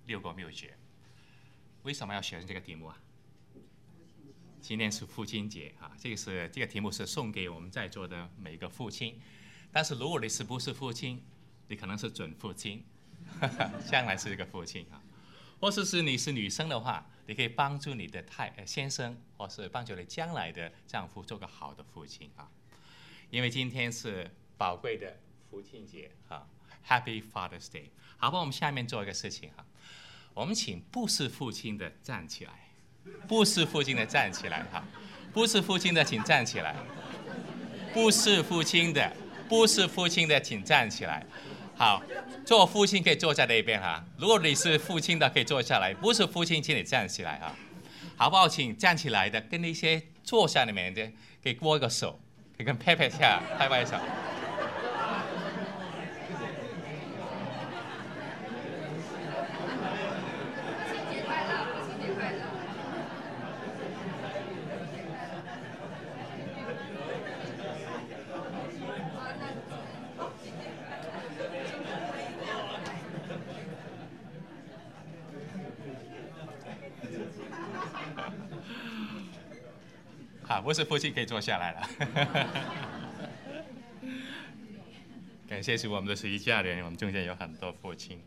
6个秘诀。为什么要选这个题目啊？今天是父亲节啊，这个题目是送给我们在座的每个父亲。但是如果你不是父亲，你可能是准父亲，将来是一个父亲啊。或者是你是女生的话，你可以帮助你的先生，或是帮助你将来的丈夫做个好的父亲啊。因为今天是宝贵的父亲节啊 ，Happy Father's Day。好吧，我们下面做一个事情哈，我们请不是父亲的站起来，不是父亲的站起来哈，不是父亲的请站起来，不是父亲的请站起来。好，做父亲可以坐在那边哈，如果你是父亲的可以坐下来，不是父亲请你站起来哈，好不好？请站起来的跟那些坐下里面的可以握一个手。可以跟拍拍下，拍拍手。好，不是父亲可以坐下来了。感谢主，我们都是一家人，我们中间有很多父亲。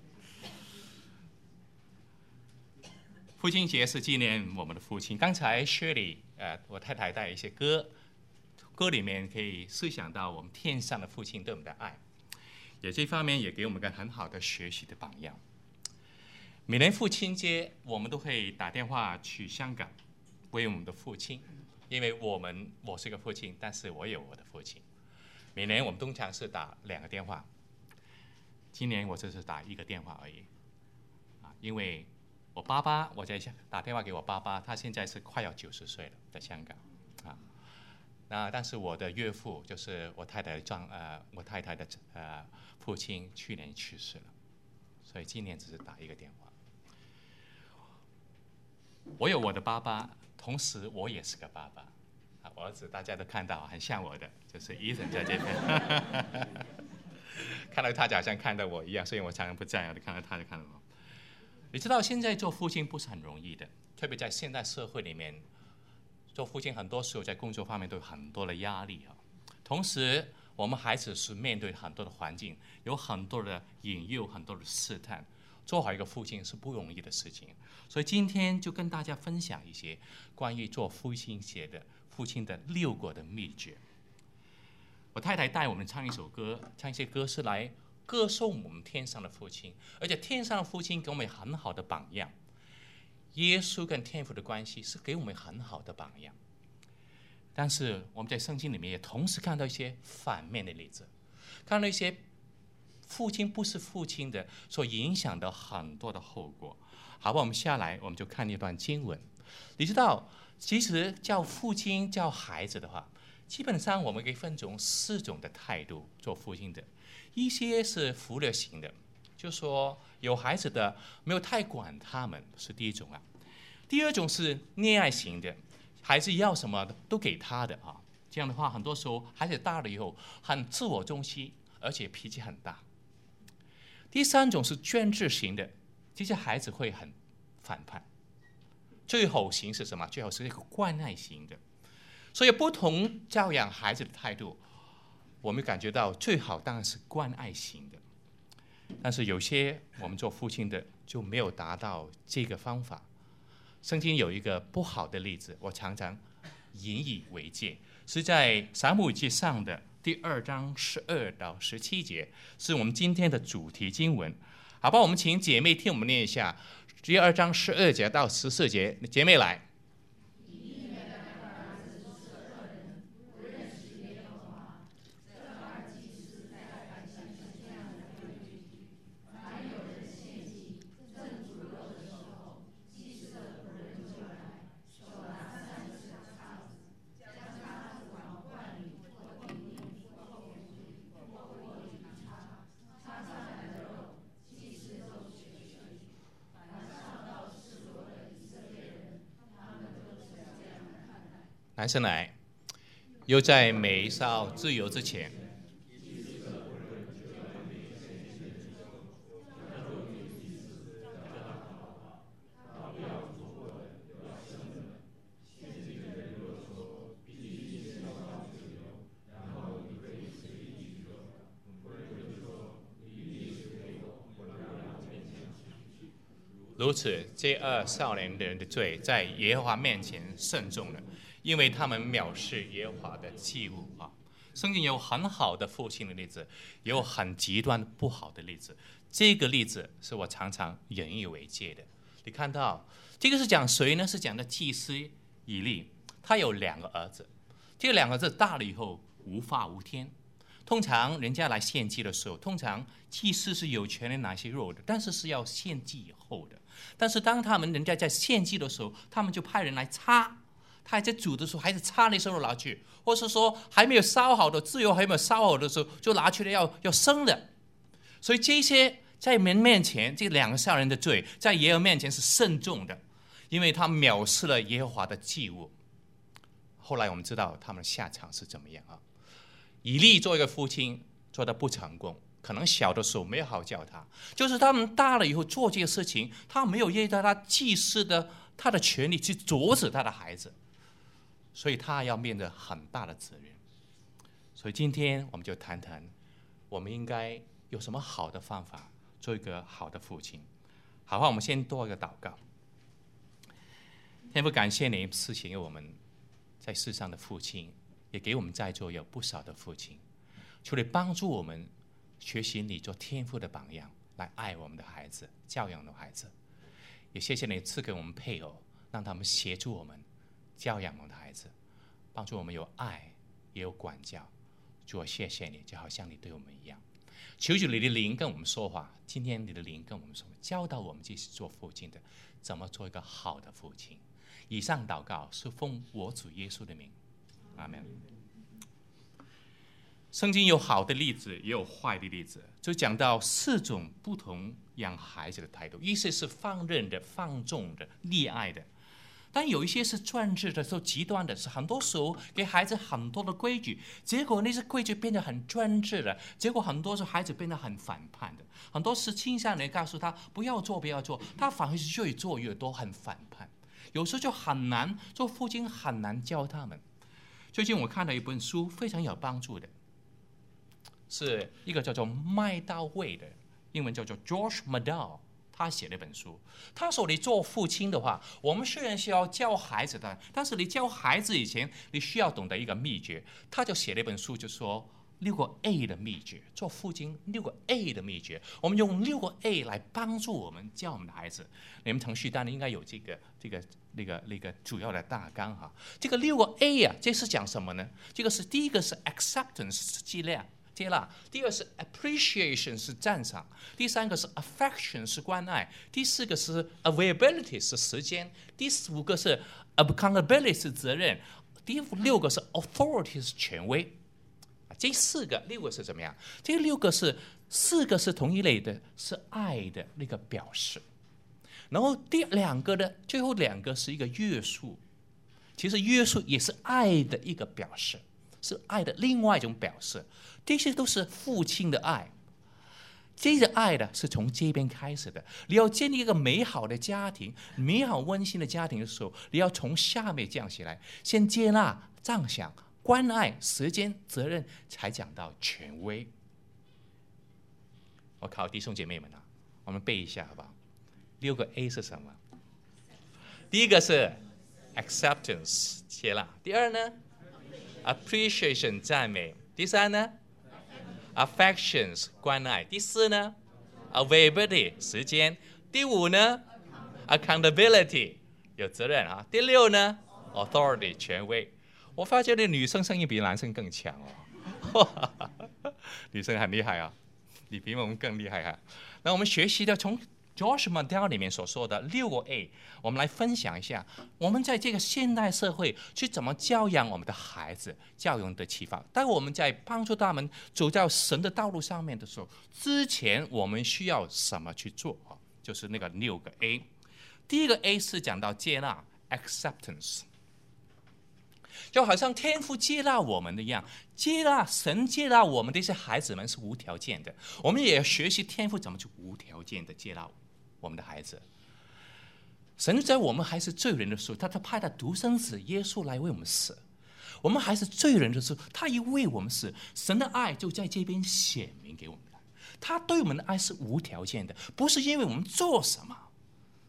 父亲节是纪念我们的父亲。刚才 Shirley， 我太太带一些歌里面可以思想到我们天上的父亲对我们的爱，也这方面也给我们一个很好的学习的榜样。每年父亲节，我们都会打电话去香港为我们的父亲，因为我是个父亲，但是我有我的父亲。每年我们通常是打2个电话，今年我只是打1个电话而已，因为我爸爸，我在打电话给我爸爸，他现在是快要90岁了，在香港，但是我的岳父就是我太太的父亲，去年去世了，所以今年只是打1个电话。我有我的爸爸，同时我也是个爸爸。我儿子大家都看到很像我的，就是 Ethan 在这边。看到他就好像看到我一样，所以我常常不在，我就看到他就看到我。你知道现在做父亲不是很容易的，特别在现代社会里面，做父亲很多时候在工作方面都有很多的压力啊。同时，我们孩子是面对很多的环境，有很多的引诱，很多的试探。做好一个父亲是不容易的事情，所以今天就跟大家分享一些关于做父亲的6个的秘诀。我太太带我们唱一首歌，唱一些歌是来歌颂我们天上的父亲，而且天上的父亲给我们很好的榜样。耶稣跟天父的关系是给我们很好的榜样，但是我们在圣经里面也同时看到一些反面的例子，看到一些父亲不是父亲的所影响的很多的后果。好吧，我们下来我们就看一段经文。你知道其实叫父亲叫孩子的话，基本上我们可以分成4种的态度做父亲的。一些是忽略型的，就是说有孩子的没有太管他们，是第一种啊。第二种是溺爱型的，孩子要什么都给他的啊。这样的话很多时候孩子大了以后很自我中心，而且脾气很大。第3种是专制型的，这些孩子会很反叛。最后型是什么？最后是一个关爱型的。所以不同教养孩子的态度，我们感觉到最好当然是关爱型的，但是有些我们做父亲的就没有达到这个方法。圣经有一个不好的例子，我常常引以为戒，是在撒母耳记上的第2章12到17节，是我们今天的主题经文。好吧，我们请姐妹听我们念一下第2章12节到14节，姐妹来。男生来，又在美少自由之前， 如此，这2少年人的罪在耶和华面前甚重了，因为他们藐视耶和华的祭物啊。圣经有很好的父亲的例子，也有很极端不好的例子。这个例子是我常常引以为戒的。你看到这个是讲谁呢？是讲的祭司以利，他有2个儿子，这2个儿子大了以后无法无天。通常人家来献祭的时候，通常祭司是有权利拿些肉的，但是是要献祭以后的。但是当人家在献祭的时候，他们就派人来擦，他还在煮的时候还是擦那些肉拿去，或是说还没有烧好的自由还没有烧好的时候就拿去了要生的。所以这些在人面前，这2个少年的罪在耶和华面前是慎重的，因为他藐视了耶和华的祭物。后来我们知道他们的下场是怎么样啊？以利做一个父亲做得不成功，可能小的时候没有好教他，就是他们大了以后做这些事情，他没有用到他祭司的他的权利去阻止他的孩子，所以他要面对很大的责任。所以今天我们就谈谈，我们应该有什么好的方法做一个好的父亲。好吧，我们先做一个祷告。天父，感谢你赐给我们在世上的父亲，也给我们在座有不少的父亲，求你帮助我们学习你做天父的榜样，来爱我们的孩子，教养我们的孩子。也谢谢你赐给我们配偶，让他们协助我们教养我们的孩子，帮助我们有爱也有管教。主，我谢谢你，就好像你对我们一样。求主你的灵跟我们说话，今天你的灵跟我们说，教导我们这是做父亲的怎么做一个好的父亲。以上祷告是奉我主耶稣的名，阿们。圣经有好的例子，也有坏的例子，就讲到4种不同养孩子的态度。一些是放任的、放纵的、溺爱的，但有一些是专制的、是极端的，是很多时候给孩子很多的规矩，结果那些规矩变得很专制了，结果很多时候孩子变得很反叛的，很多是倾向人告诉他不要做不要做，他反而是越做越多，很反叛。有时候就很难做父亲，很难教他们。最近我看到一本书非常有帮助的，是一个叫做麦道卫的，英文叫做 George Maddow， 他写了一本书。他说你做父亲的话，我们虽然是要教孩子的，但是你教孩子以前你需要懂得一个秘诀。他就写了一本书，就说6个 A 的秘诀，做父亲6个 A 的秘诀。我们用6个 A 来帮助我们教我们的孩子。你们程序单应该有那个主要的大纲哈。这个6个 A 啊，这是讲什么呢？这个是第一个是 acceptance 是接纳，第二是 appreciation 是赞赏，第3个是 affection 是关爱，第4个是 availability 是时间，第5个是 accountability 是责任，第6个是 authority 是权威。这6个是怎么样？这6个是4个是同一类的，是爱的那个表示。然后第2个的最后2个是一个约束，其实约束也是爱的一个表示，是爱的另外一种表示。这些都是父亲的爱，这个爱的是从这边开始的。你要建立一个美好的家庭，美好温馨的家庭的时候，你要从下面降起来，先接纳、赞赏、关爱、时间、责任，才讲到权威。我考弟兄姐妹们啊，我们背一下好不好？6个 A 是什么？第一个是 acceptance 接纳，第2呢 appreciation 赞美，第3呢 affections 关爱，第4呢 availability 时间，第5呢 accountability 有责任啊，第6呢 authority 权威。我发觉女生声音比男生更强哦，女生很厉害啊，你比我们更厉害啊。那我们学习的从 George Maddow 里面所说的6个 A， 我们来分享一下，我们在这个现代社会去怎么教养我们的孩子，教养的启发。当我们在帮助他们走到神的道路上面的时候，之前我们需要什么去做？就是那个6个 A。第一个 A 是讲到接纳 acceptance， 就好像天父接纳我们的一样，神接纳我们这些孩子们是无条件的，我们也要学习天父怎么去无条件的接纳我们的孩子。神在我们还是罪人的时候，他派他独生子耶稣来为我们死。我们还是罪人的时候，他一为我们死，神的爱就在这边显明给我们了。他对我们的爱是无条件的，不是因为我们做什么，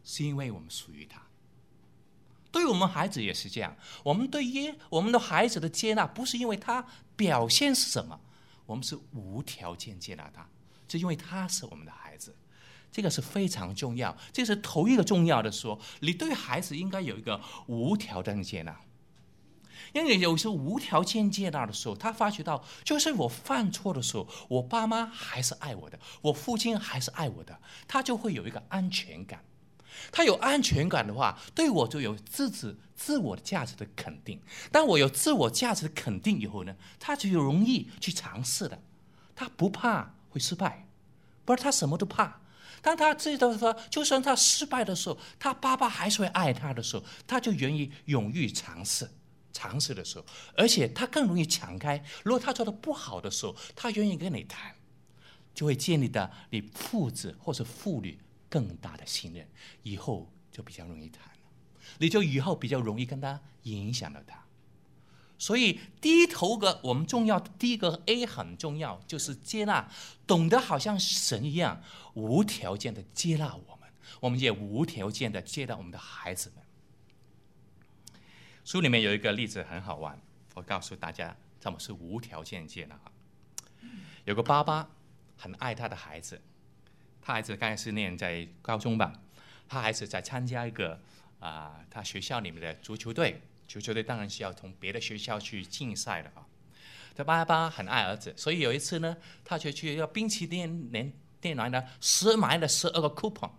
是因为我们属于他。对我们孩子也是这样，我们对于我们的孩子的接纳，不是因为他表现是什么，我们是无条件接纳他，就因为他是我们的孩子。这个是非常重要，这是头一个重要的说，你对孩子应该有一个无条件接纳。因为有时候无条件接纳的时候，他发觉到，就是我犯错的时候，我爸妈还是爱我的，我父亲还是爱我的，他就会有一个安全感。他有安全感的话，对我就有自我的价值的肯定。当我有自我价值的肯定以后呢，他就容易去尝试的，他不怕会失败，不是他什么都怕。当他知道说，就算他失败的时候，他爸爸还是会爱他的时候，他就愿意勇于尝试的时候，而且他更容易敞开。如果他做的不好的时候，他愿意跟你谈，就会建立到你父子或者父女更大的信任，以后就比较容易谈了，你就以后比较容易跟他影响到他。所以第一个我们重要的第一个 A 很重要，就是接纳，懂得好像神一样无条件的接纳我们，我们也无条件的接纳我们的孩子们。书里面有一个例子很好玩，我告诉大家怎么是无条件接纳。有个爸爸很爱他的孩子，他孩子刚才是念在高中吧，他孩子在参加一个他学校里面的足球队。足球队当然是要从别的学校去竞赛的啊。他爸爸很爱儿子，所以有一次呢，他就去要冰淇淋店来呢，买了12个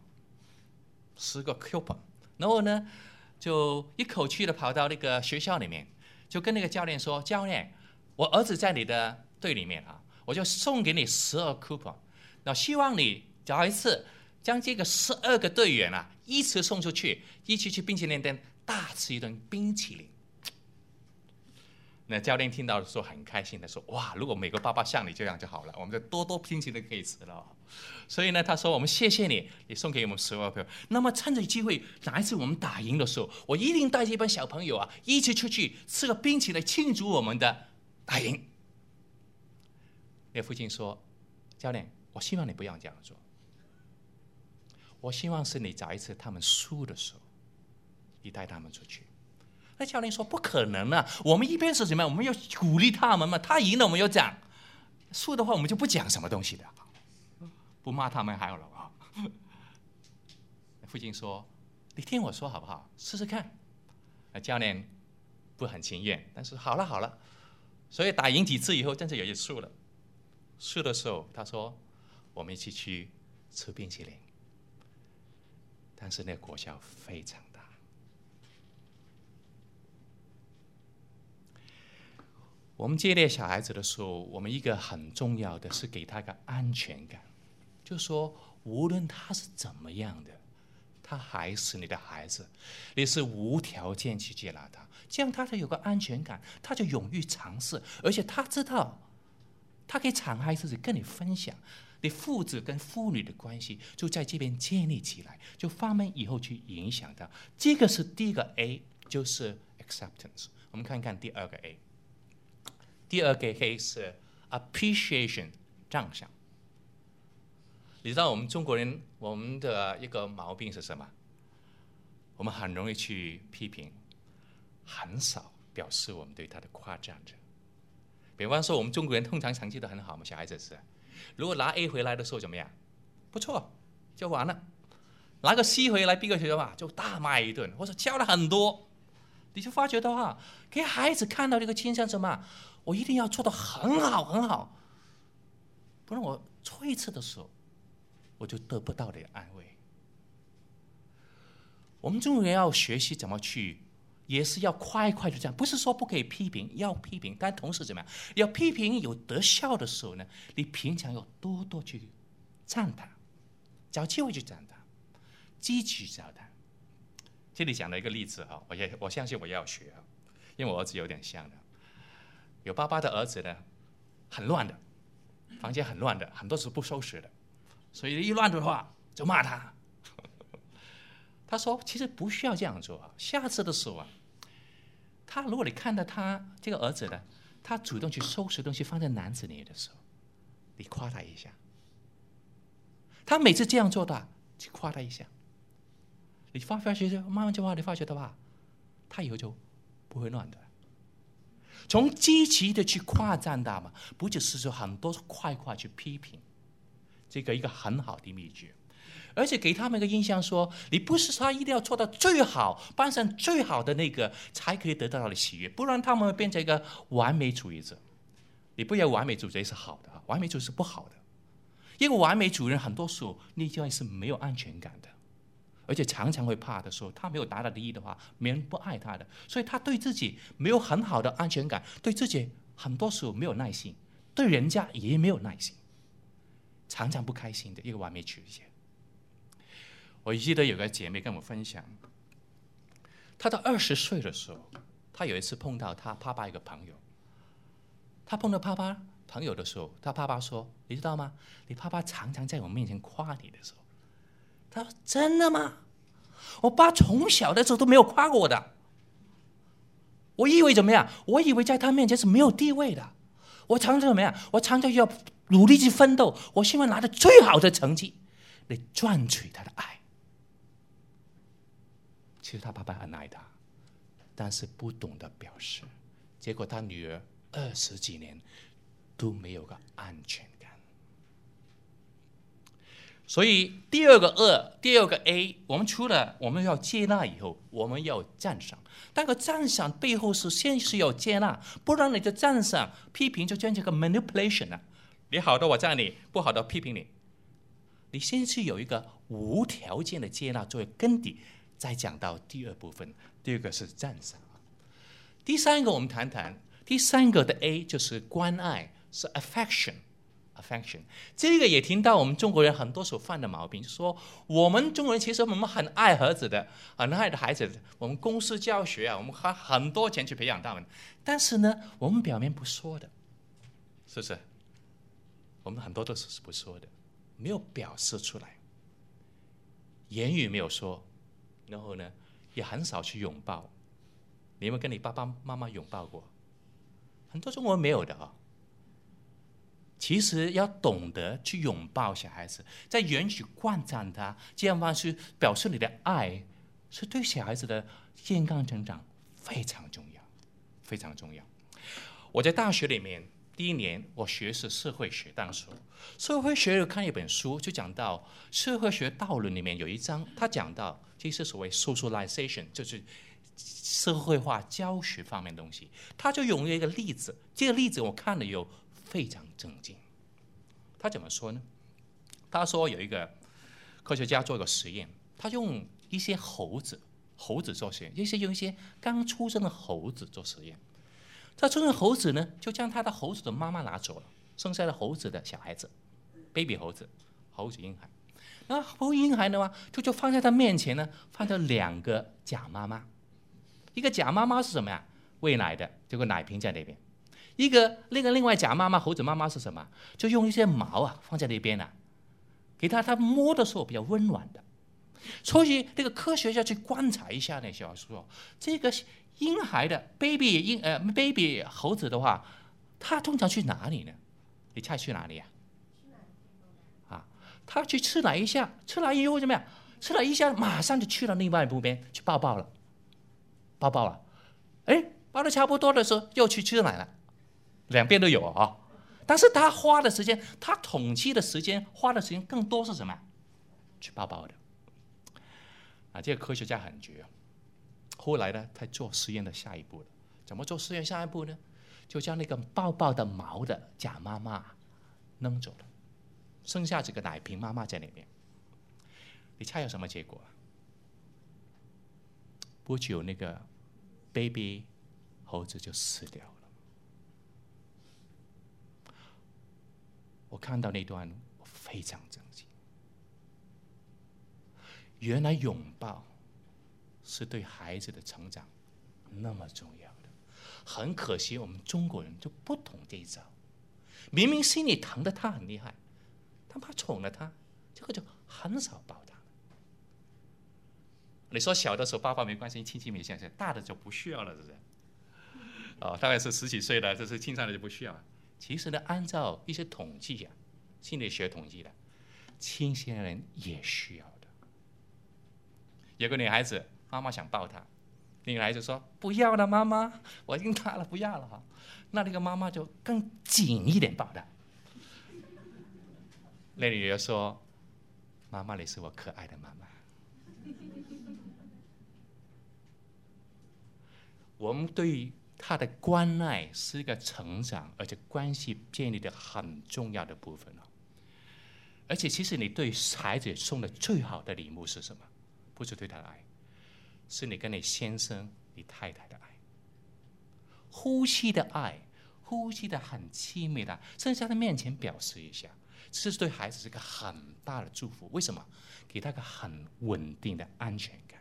coupon，10个 coupon， 然后呢，就一口气的跑到那个学校里面，就跟那个教练说：“教练，我儿子在你的队里面啊，我就送给你12个 coupon， 那希望你找一次将这个12个队员啊，依次送出去，一起去冰淇淋店大吃一顿冰淇淋。”那教练听到的时候很开心的说：“哇，如果每个爸爸像你这样就好了，我们就多冰淇淋可以吃了。”所以呢，他说：“我们谢谢你，你送给我们12个朋友。那么趁着机会，哪一次我们打赢的时候，我一定带这帮小朋友啊，一起出去吃个冰淇淋庆祝我们的打赢。”那父亲说：“教练，我希望你不要这样做。我希望是你找一次他们输的时候，你带他们出去。”那教练说：“不可能啊！我们一边是怎么样？我们要鼓励他们嘛。他赢了，我们要讲；输的话，我们就不讲什么东西的，不骂他们还好了啊。”父亲说：“你听我说好不好？试试看。”教练不很情愿，但是好了。所以打赢几次以后，真是有一次输了。输的时候，他说：“我们一起去吃冰淇淋。”但是那果效非常大。我们接纳小孩子的时候，我们一个很重要的是给他一个安全感，就是说无论他是怎么样的，他还是你的孩子，你是无条件去接纳他，这样他就有个安全感，他就勇于尝试，而且他知道他可以敞开自己跟你分享，你父子跟父女的关系就在这边建立起来，就方便以后去影响他。这个是第一个 A， 就是 acceptance。我们看看第二个 A。第二个 A 是 appreciation， 赞赏。你知道我们中国人，我们的一个毛病是什么？我们很容易去批评，很少表示我们对他的夸赞着。比方说，我们中国人通常成绩都很好嘛，小孩子是，如果拿 A 回来的时候怎么样？不错，就完了。拿个 C 回来，B 个学校吧，就大骂一顿，或者教了很多，你就发觉到啊，给孩子看到这个倾向什么？我一定要做得很好，不然我错一次的时候，我就得不到的安慰。我们中国人要学习怎么去，也是要快就这样，不是说不可以批评，要批评，但同时怎么样？要批评有得效的时候呢，你平常要多去赞他，找机会去赞他，积极赞他。这里讲了一个例子啊，我相信我也要学啊，因为我儿子有点像的。有爸爸的儿子呢，很乱的，房间很乱的，很多时不收拾的，所以一乱的话就骂他。他说：“其实不需要这样做啊，下次的时候啊，如果你看到他这个儿子呢，他主动去收拾东西放在篮子里的时候，你夸他一下。他每次这样做的，去夸他一下。 你发觉慢慢就你发觉的话，他以后就不会乱的。从积极的去夸赞他嘛，不只是说很多快去批评，这个一个很好的秘诀。而且给他们一个印象说，你不是他一定要做到最好，班上最好的那个才可以得到他的喜悦，不然他们会变成一个完美主义者。你不要完美主义是好的，完美主义是不好的。一个完美主义人很多时候内在是没有安全感的，而且常常会怕的说他没有达到利益的话，没人不爱他的，所以他对自己没有很好的安全感，对自己很多时候没有耐心，对人家也没有耐心，常常不开心的一个完美主义者。我记得有个姐妹跟我分享，她到20岁的时候，她有一次碰到她爸爸一个朋友，她碰到爸爸朋友的时候，她爸爸说：“你知道吗？你爸爸常常在我面前夸你的时候。”她说：“真的吗？我爸从小的时候都没有夸过我的。我以为怎么样？我以为在他面前是没有地位的。我常常怎么样？我常常要努力去奋斗，我希望拿到最好的成绩来赚取他的爱。”其实他爸爸很爱他，但是不懂得表示，结果他女儿20几年都没有个安全感。所以第二个A， 我们除了我们要接纳以后，我们要赞赏，但个赞赏背后是先是要接纳，不然你的赞赏批评就变成个 manipulation 了。你好的我赞你，不好的批评你。你先是有一个无条件的接纳作为根底，再讲到第二部分，第二个是赞赏。第三个我们谈谈，第三个的 A 就是关爱，是 affection。这个也听到我们中国人很多时候犯的毛病，就是说我们中国人其实我们很爱儿子的，很爱的孩子的，我们公司教学啊，我们花很多钱去培养他们，但是呢，我们表面不说的，是不是？我们很多都是不说的，没有表示出来，言语没有说，然后呢，也很少去拥抱。你有没有跟你爸爸妈妈拥抱过？很多中国人没有的啊。其实要懂得去拥抱小孩子，在言语灌赞他，这样方式表示你的爱，是对小孩子的健康成长非常重要，非常重要。我在大学里面第1年，我学是社会学，当时社会学有看一本书，就讲到社会学导论里面有一章，他讲到其实所谓 socialization， 就是社会化教学方面的东西，他就用了一个例子，这个例子我看了有非常震惊。他怎么说呢？他说有一个科学家做一个实验，他用一些猴子做实验，用一些刚出生的猴子做实验。他出生的猴子呢，就将他的猴子的妈妈拿走了，剩下的猴子的小孩子 ，baby 猴子婴孩。那猴子婴孩的话，就放在他面前呢，放着2个假妈妈。一个假妈妈是什么呀？喂奶的，这个奶瓶在那边。另外假妈妈猴子妈妈是什么？就用一些毛啊放在那边啊，给他摸的时候比较温暖的。所以这个科学家去观察一下呢，小说这个婴孩的 baby 猴子的话，他通常去哪里呢？你猜去哪里呀？他去吃奶一下，吃奶以后怎么样？吃奶一下马上就去了另外一边去抱抱了，抱得差不多的时候又去吃奶了。2边都有啊，但是他花的时间，他统计的时间花的时间更多是什么？去抱抱的。这个科学家很绝。后来呢，他做实验的下一步了。怎么做实验下一步呢？就将那个抱抱的毛的假妈妈扔走了，剩下这个奶瓶妈妈在那边。你猜有什么结果？不久那个 baby 猴子就死掉了。我看到那段，我非常震惊。原来拥抱是对孩子的成长那么重要的。很可惜，我们中国人就不懂这一招。明明心里疼的他很厉害，他妈宠了他，这个就很少抱他。你说小的时候抱抱没关系，亲亲没关系，大的就不需要了，是不是？大概是10几岁了，这是青少年就不需要了。其实呢，按照一些统计心理学统计的，青少年人也需要的。 有个女孩子，妈妈想抱她，女孩子说不要了，妈妈，我已经大了，不要了哈。那个妈妈就更紧一点抱她。那女儿说：“妈妈，你是我可爱的妈妈。”我们对于他的关爱是一个成长，而且关系建立的很重要的部分。而且，其实你对孩子送的最好的礼物是什么？不是对他的爱，是你跟你先生、你太太的爱，呼吸的爱，呼吸的很亲密的，甚至在他面前表示一下，这是对孩子是一个很大的祝福。为什么？给他一个很稳定的安全感。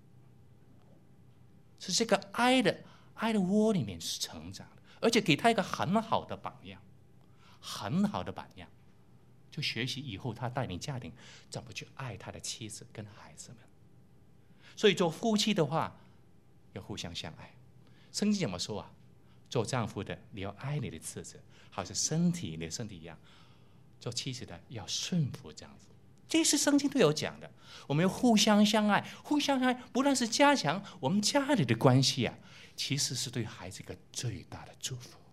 是这个爱的窝里面是成长的，而且给他一个很好的榜样，很好的榜样，就学习以后他带领家庭怎么去爱他的妻子跟孩子们。所以做夫妻的话，要互相相爱。圣经怎么说啊？做丈夫的，你要爱你的妻子，好像你的身体一样；做妻子的，要顺服丈夫。这是圣经都有讲的，我们要互相相爱，互相相爱，不但是加强我们家里的关系啊，其实是对孩子一个最大的祝福。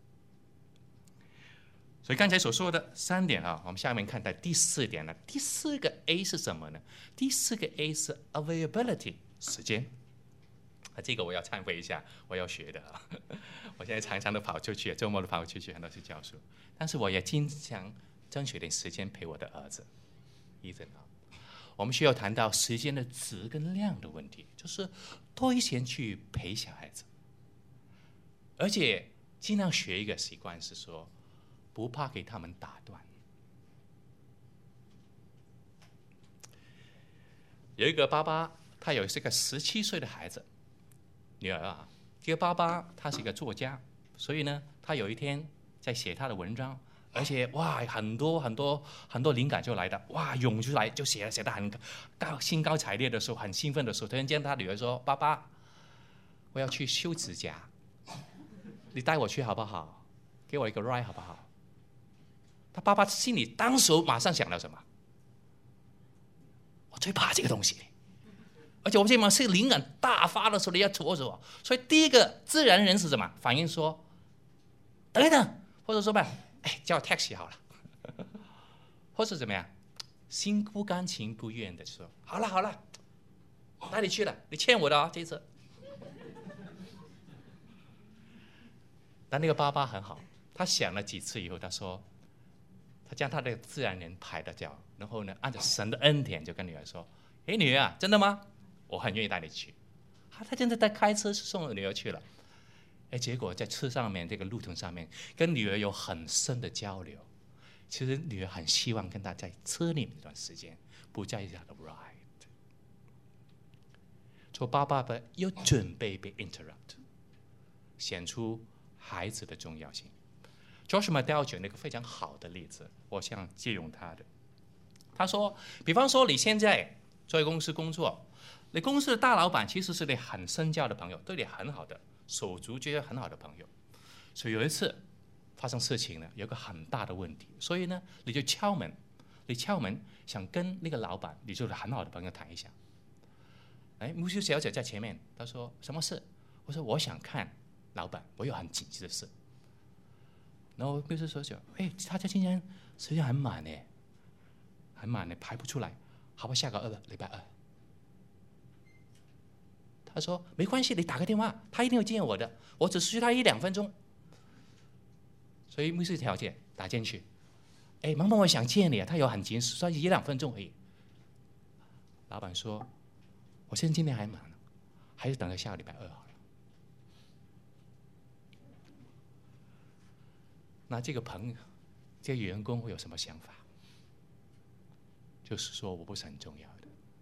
所以刚才所说的3点啊，我们下面看到第4点了。第4个 A 是什么呢？第4个 A 是 availability， 时间。这个我要忏悔一下，我要学的啊。我现在常常都跑出去，周末都跑出去，很多去教书，但是我也经常争取点时间陪我的儿子。我们需要谈到时间的质跟量的问题，就是多一些去陪小孩子，而且尽量学一个习惯，是说不怕给他们打断。有一个爸爸，他有一个17岁的孩子，女儿啊。这个爸爸他是一个作家，所以呢，他有一天在写他的文章。而且哇，很多灵感就来的，哇，涌出来就写得很兴高采烈的时候，很兴奋的时候，突然间他女儿说：“爸爸，我要去修指甲，你带我去好不好？给我一个 ride 好不好？”他爸爸心里当时马上想到什么？我最怕这个东西，而且我这嘛是灵感大发的时候，你要阻止我。所以第一个自然人是什么反应？说等一等，或者说吧。叫 taxi 好了，或是怎么样，心不甘情不愿的说：“好了，哪里去了？你欠我的啊，这次。”但那个爸爸很好，他想了几次以后，他说，他将他的自然人排了掉，然后呢，按照神的恩典，就跟女儿说：“女儿啊，真的吗？我很愿意带你去。”他真的在开车送女儿去了。结果在车上面，这个路途上面，跟女儿有很深的交流。其实女儿很希望跟他在车里面这段时间，不在意他的 ride。做爸爸的要准备被 interrupt， 显出孩子的重要性。Josh McDowell 举了一个非常好的例子，我想借用他的。他说，比方说你现在在公司工作，你公司的大老板其实是你很深交的朋友，对你很好的。手足觉得很好的朋友，所以有一次发生事情了，有个很大的问题，所以呢，你就敲门想跟那个老板，你就是很好的朋友谈一下。牧师小姐在前面，她说什么事？我说我想看老板，我有很紧急的事。然后牧师小姐，他今天时间很满呢，排不出来，好吧，下个礼拜二。他说：“没关系，你打个电话，他一定会见我的。我只需他1-2分钟。”所以牧师条件打进去，萌萌，我想见你啊，他有很急事，所以1-2分钟而已。老板说：“我现在今天还忙，还是等到下个礼拜二好了。”那这个朋友，这个员工会有什么想法？就是说我不是很重要的。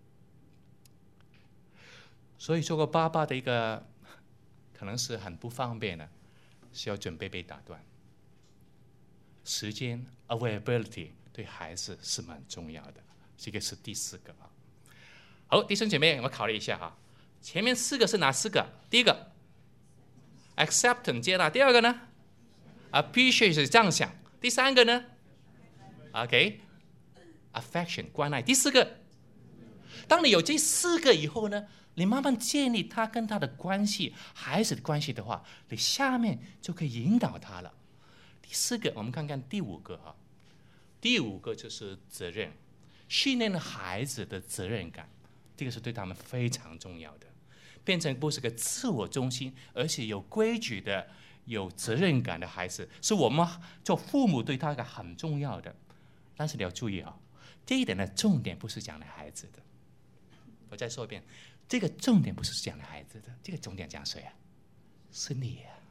所以做个爸爸的一个可能是很不方便的，是要准备被打断。时间 availability 对孩子是蛮重要的，这个是第4个啊。好，弟兄姐妹，我们考虑一下哈，前面4个是哪4个？第一个 acceptance 接纳，第2个呢 appreciate 是赞赏，第3个呢 affection 关爱，第4个当你有这4个以后呢，你慢慢建立他跟他的关系，孩子的关系的话，你下面就可以引导他了。第4个，我们看看第5个哈。第5个就是责任，训练孩子的责任感，这个是对他们非常重要的，变成不是个自我中心，而且有规矩的、有责任感的孩子，是我们做父母对他一个很重要的。但是你要注意啊，这一点的重点不是讲给孩子的。我再说一遍，这个重点不是讲给孩子的，这个重点讲谁啊？是你啊！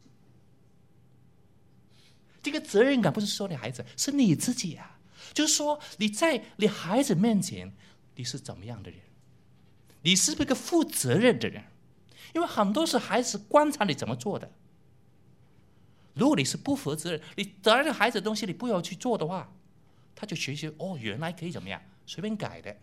这个责任感不是说你孩子，是你自己啊！就是说你在你孩子面前，你是怎么样的人？你是不是一个负责任的人？因为很多是孩子观察你怎么做的。如果你是不负责任，你得了孩子的东西你不要去做的话，他就学习原来可以怎么样，随便改的。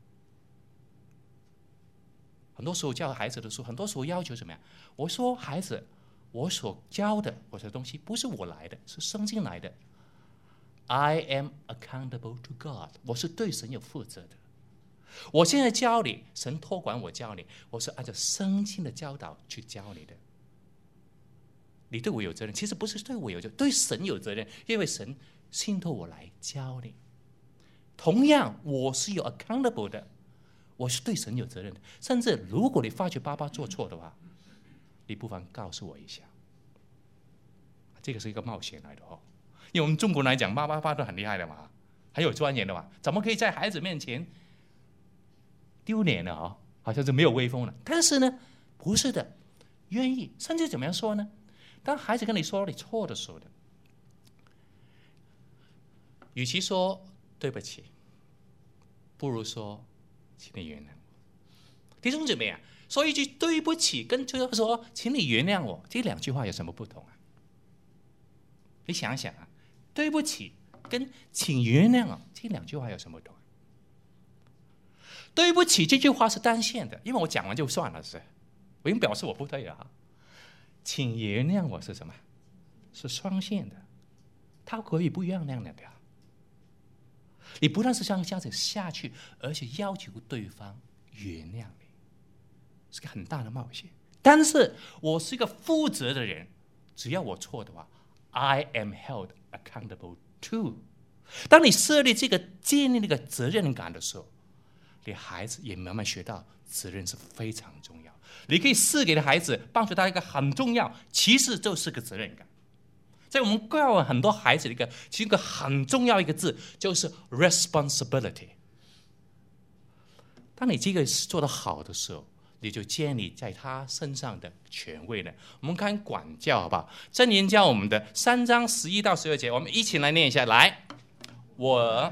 很多时候教孩子的时候，很多时候要求怎么样？我说孩子，我所教的我的东西不是我来的，是圣经来的。I am accountable to God， 我是对神有负责的。我现在教你，神托管我教你，我是按照圣经的教导去教你的。你对我有责任，其实不是对我有责任，对神有责任，因为神信托我来教你。同样，我是有 accountable 的，我是对神有责任的。甚至如果你发觉爸爸做错的话，你不妨告诉我一下。这个是一个冒险来的哦，因为我们中国人来讲，妈妈都很厉害的嘛，很有专业的嘛，怎么可以在孩子面前丢脸了哦？好像是没有威风了。但是呢，不是的，愿意，甚至怎么样说呢？当孩子跟你说你错的时候的，与其说对不起，不如说请你原谅我。弟兄姊妹啊，说一句对不起跟就是说请你原谅我，这2句话有什么不同啊？你想想啊，对不起跟请原谅我，这2句话有什么不同？对不起这句话是单线的，因为我讲完就算了，我已经表示我不对了。请原谅我是什么？是双线的，他可以不原谅你的。你不但是像这样子下去，而且要求对方原谅你，是个很大的冒险。但是我是一个负责的人，只要我错的话 ，I am held accountable to。当你设立这个建立那个责任感的时候，你孩子也慢慢学到责任是非常重要。你可以赐给的孩子，帮助他一个很重要，其实就是个责任感。在我们教很多孩子的其实一个很重要一个字就是 responsibility。当你这个做得好的时候，你就建立在他身上的权威了。我们看管教好不好？箴言教我们的3章11到12节，我们一起来念一下。来，我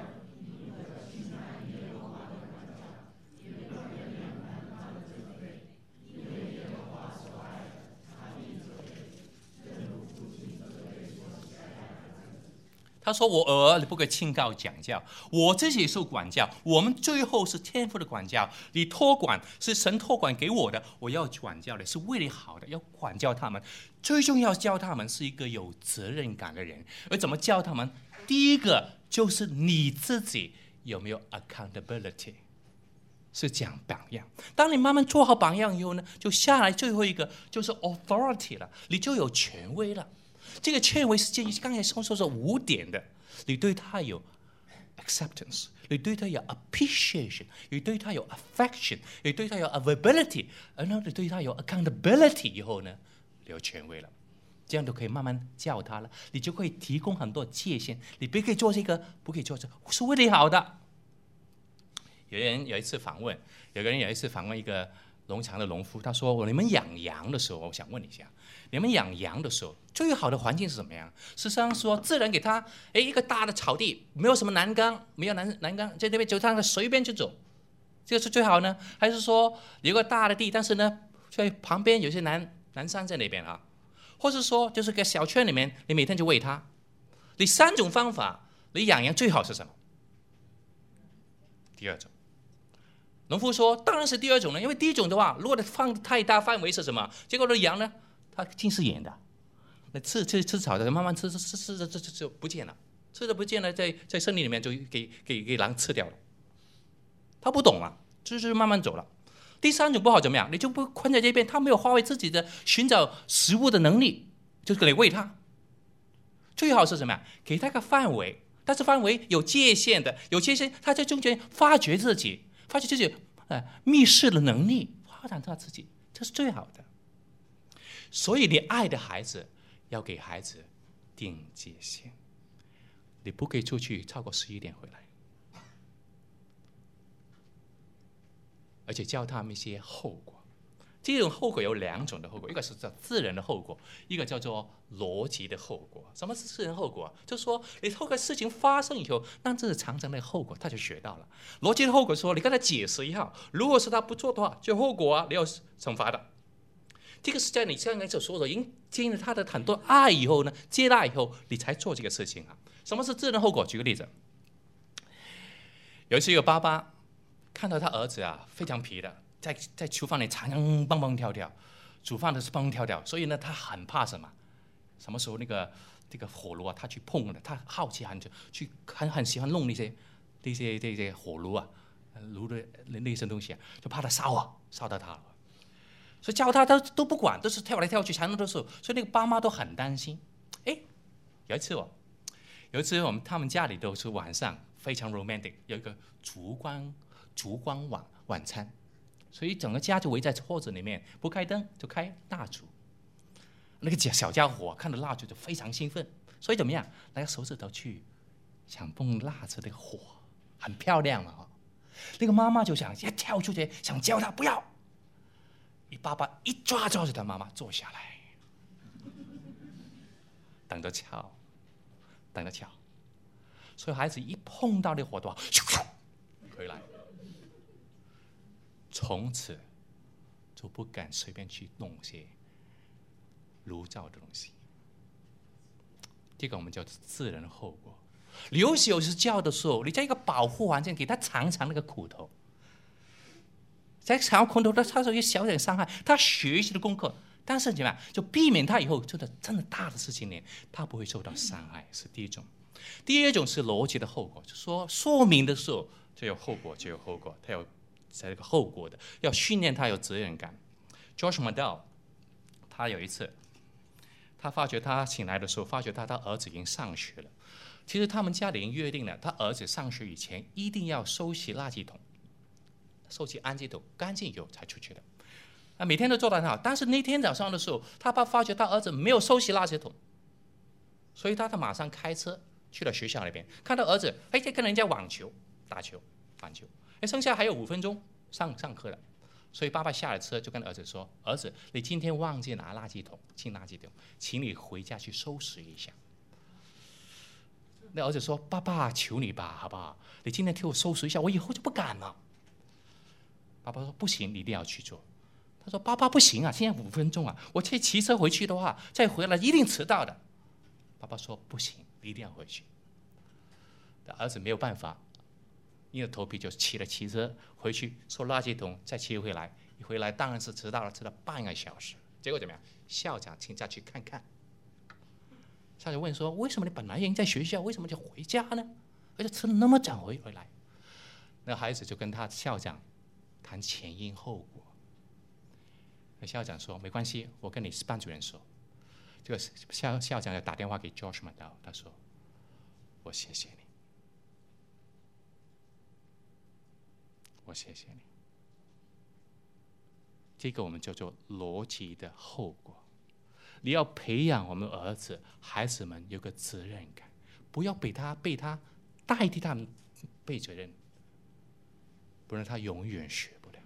他说：“我儿，你不可以轻告讲教。我自己也受管教，我们最后是天父的管教。你托管是神托管给我的，我要管教的，是为你好的，要管教他们。最重要教他们是一个有责任感的人。而怎么教他们？第一个就是你自己有没有 accountability， 是讲榜样。当你慢慢做好榜样以后呢，就下来最后一个就是 authority 了，你就有权威了。这个权威是建议刚才说是5点的，你对他有 acceptance， 你对他有 appreciation， 你对他有 affection， 你对他有 availability， 而呢你对他有 accountability 以后呢，你有权威了，这样都可以慢慢教他了，你就可以提供很多界限，你不可以做这个，不可以做这个，是为你好的。有个人有一次访问一个农场的农夫，他说：“你们养羊的时候，我想问一下，你们养羊的时候，最好的环境是什么样？事实上说，自然给他一个大的草地，没有什么栏杆，没有栏杆，在那边就让他随便去走，这个是最好呢？还是说有个大的地，但是呢，在旁边有些南山在那边啊？或是说就是个小圈里面，你每天就喂它？你3种方法，你养羊最好是什么？第2种。”农夫说：“当然是第2种了，因为第1种的话，如果放太大范围是什么？结果那羊呢，它近视眼的，那吃草的，慢慢吃就不见了，吃的不见了，在森林里面就给狼吃掉了。他不懂啊， 就是慢慢走了。第三种不好怎么样？你就不困在这边，他没有发挥自己的寻找食物的能力，就给你喂他。最好是什么呀？给他个范围，但是范围有界限的，有界限，他在中间发掘自己密室的能力，发展他自己，这是最好的。所以你爱的孩子要给孩子定界限，你不可以出去超过11点回来，而且教他们一些后果。这种后果有2种的后果，一个是叫自然的后果，一个叫做逻辑的后果。什么是自然后果？就是说你透过事情发生以后，那这是常常的后果，他就学到了。逻辑的后果说，你跟他解释一下，如果是他不做的话，就后果啊，你要惩罚的。这个是在你刚才所说的，经历他的很多爱以后呢，接纳以后，你才做这个事情啊。什么是自然后果？举个例子，有一次一个爸爸看到他儿子啊非常皮的，在厨房里常常蹦蹦跳跳，煮饭的是蹦蹦跳跳，所以呢他很怕什么？什么时候这个火炉啊，他去碰的，他好奇很喜欢弄那些火炉啊，炉的那些东西啊，就怕他烧到他了。所以叫他都不管，都是跳来跳去，常常都是，所以那个爸妈都很担心。有一次他们家里都是晚上非常 romantic， 有一个烛光晚餐，所以整个家就围在桌子里面，不开灯就开蜡烛。那个小家伙看到蜡烛就非常兴奋，所以怎么样？拿个手指头去想碰蜡烛的火，很漂亮了。那个妈妈就想跳出去，想教他不要。爸爸一抓住他妈妈坐下来，等着瞧。所以孩子一碰到那火的话，咻回来，从此就不敢随便去弄些炉灶的东西。这个我们叫自然后果。有时教的时候，你在一个保护环境，给他尝尝那个苦头。在尝苦头，他受一小点伤害，他学习的功课，但是怎么样，就避免他以后真的大的事情呢，他不会受到伤害，是第一种。第二种是逻辑的后果，就是说明的时候就有后果，他有这个后果的，要训练他有责任感。George Mandel 他有一次，他发觉他醒来的时候，发觉他儿子已经上学了。其实他们家里已经约定了，他儿子上学以前一定要收起垃圾桶。收起垃圾桶干净以后才出去的，每天都做得很好。但是那天早上的时候，他爸发觉他儿子没有收起垃圾桶，所以他马上开车去了学校那边，看到儿子在跟人家打球，剩下还有5分钟上课了，所以爸爸下了车就跟儿子说：“儿子，你今天忘记拿清垃圾桶，请你回家去收拾一下。”那儿子说：“爸爸，求你吧，好不好？你今天替我收拾一下，我以后就不敢了。”爸爸说：“不行，你一定要去做。”他说：“爸爸不行啊，现在5分钟啊，我再骑车回去的话，再回来一定迟到的。”爸爸说：“不行，你一定要回去。”儿子没有办法，硬着头皮就骑车回去收垃圾桶，再骑回来。一回来当然是迟到了半个小时。结果怎么样？校长请假去看看。校长问说：“为什么你本来已经在学校，为什么就回家呢？而且迟了那么早回来？”那孩子就跟他校长谈前因后果。那校长说：“没关系，我跟你班主任说。”这个校长就打电话给 George Mandel， 他说：“我谢谢你，我谢谢你。”这个我们叫做逻辑的后果。你要培养我们孩子们有个责任感，不要被他代替他们背责任，不然他永远学不了。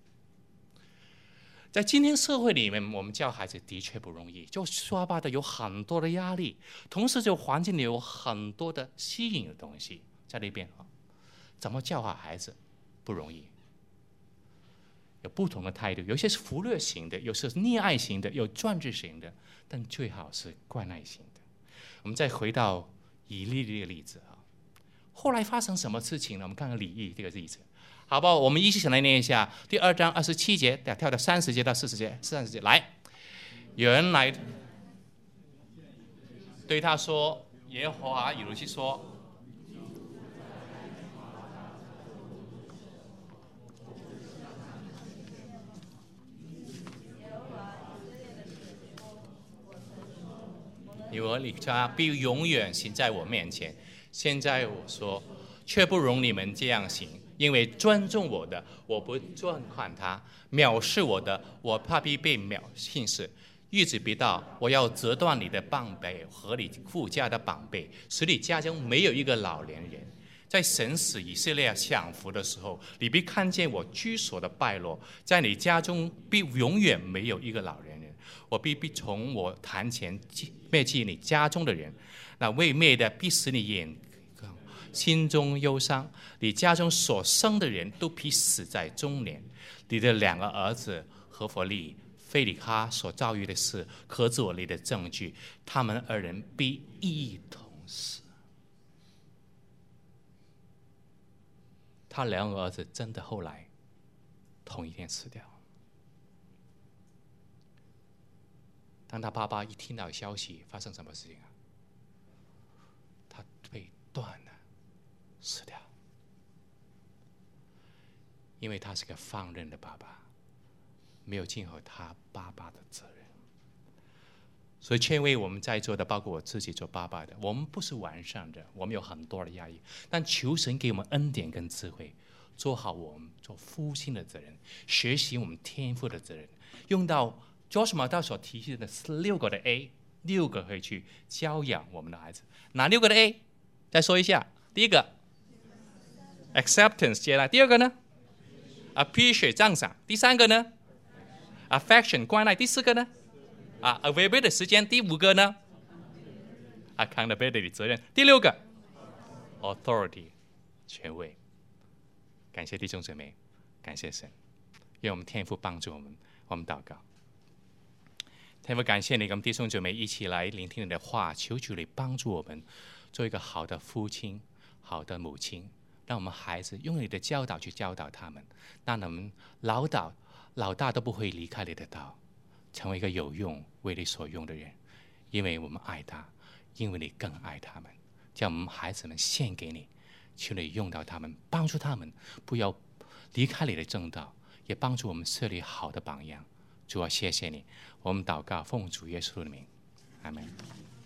在今天社会里面，我们教孩子的确不容易，就说白的有很多的压力，同时就环境里有很多的吸引的东西在那边啊，怎么教好孩子不容易。有不同的态度，有些是忽略型的，有些是溺爱型的，有专制型的，但最好是关爱型的。我们再回到以利这个例子啊，后来发生什么事情呢？我们看看李毅这个例子，好不好？我们一起来念一下第2章27节，跳到30节到40节，来，有人来对他说：“耶和华如此说。” 你和你家必永远行在我面前。现在我说，却不容你们这样行，因为尊重我的，我不专看他；藐视我的，我怕必被轻视。日子必到，我要折断你的膀臂和你父家的膀臂，使你家中没有一个老年人。在神使以色列享福的时候，你必看见我居所的败落，在你家中必永远没有一个老年人。我必从我坛前灭尽你家中的人，那未灭的必使你眼心中忧伤。你家中所生的人都必死在中年。你的2个儿子何弗利、菲利哈所遭遇的事，可作你的证据，他们2人必一同死。他2个儿子真的后来同一天死掉。当他爸爸一听到消息，发生什么事情啊？他被断了，死掉。因为他是个放任的爸爸，没有尽好他爸爸的责任。所以劝慰我们在座的，包括我自己做爸爸的，我们不是完善的，我们有很多的压力，但求神给我们恩典跟智慧，做好我们做父亲的责任，学习我们天父的责任，用到Joshua马道所提醒的6个的 A，6个可以去教养我们的孩子。哪6个的 A？ 再说一下。第一个 acceptance 接纳，第2个呢 appreciate 赞赏，第3个呢 affection 关爱，第4个呢availability 时间，第5个呢 accountability 责任，第6个 authority 权威。感谢弟兄姊妹，感谢神，愿我们天父帮助我们。我们祷告。天父，感谢你跟我们弟兄姊妹一起来聆听你的话，求主你帮助我们做一个好的父亲、好的母亲，让我们孩子用你的教导去教导他们，让我们老大都不会离开你的道，成为一个有用、为你所用的人，因为我们爱他，因为你更爱他们，将我们孩子们献给你，求你用到他们，帮助他们不要离开你的正道，也帮助我们设立好的榜样。主啊，谢谢你，我们祷告奉主耶稣的名，阿们。